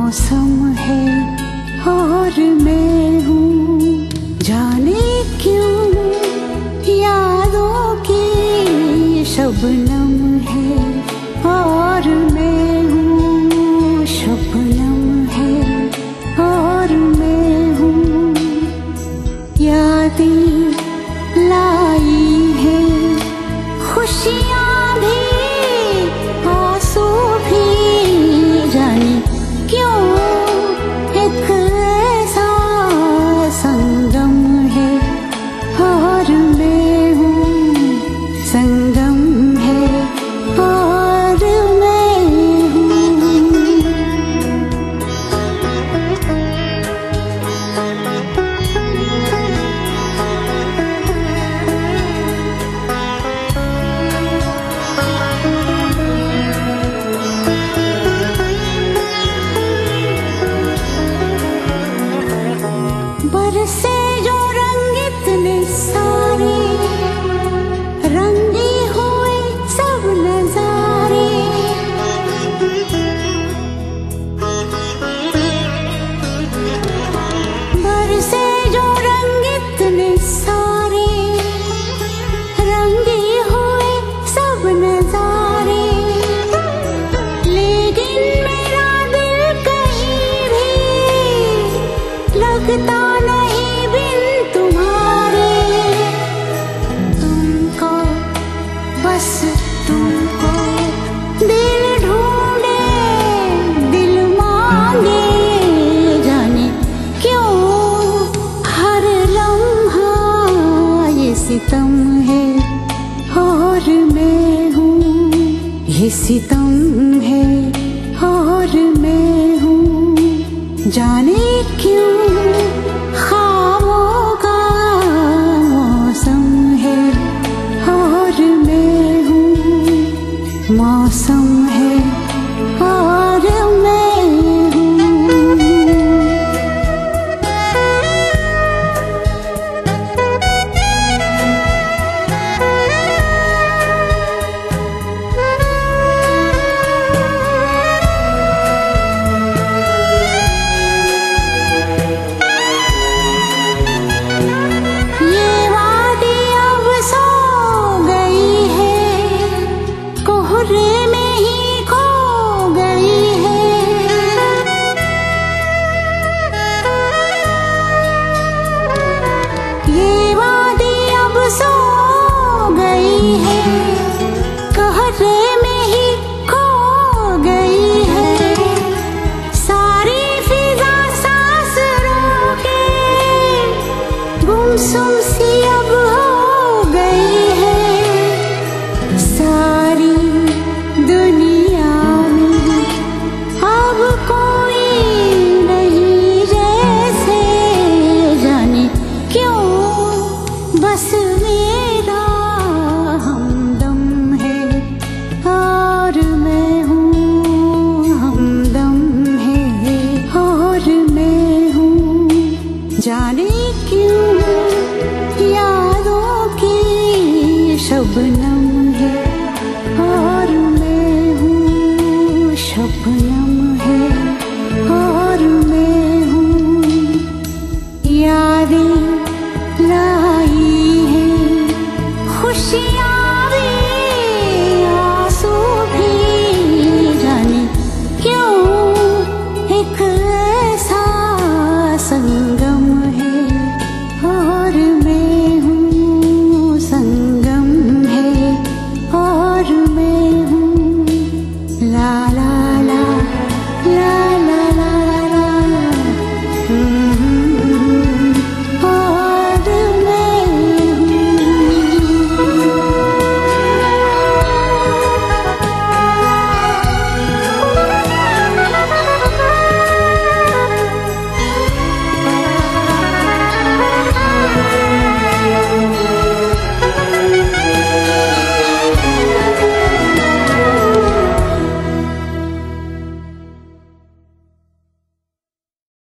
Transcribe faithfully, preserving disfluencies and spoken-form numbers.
मौसम है और मैं हूँ, जाने क्यों यादों की शबनम है और मैं हूँ, शबनम है और मैं हूँ। यादें लाई है खुशियाँ भी आंसू भी, जाने क्यों एक ऐसा संगम है और मैं हूँ, संगम है और मैं हूँ। बरसे जो रंग इतने सारे, रंगे हुए सब नजारे, बरसे जो रंग इतने सारे, रंगे हुए सब नजारे, लेकिन मेरा दिल कहीं भी लगता नहीं बिन तुम्हारे। तुमको बस तुमको दिल ढूंढे, दिल मांगे, जाने क्यों हर लम्हा ये सितम है और मैं हूँ, ये सितम है और मैं हूँ। जाने क्यों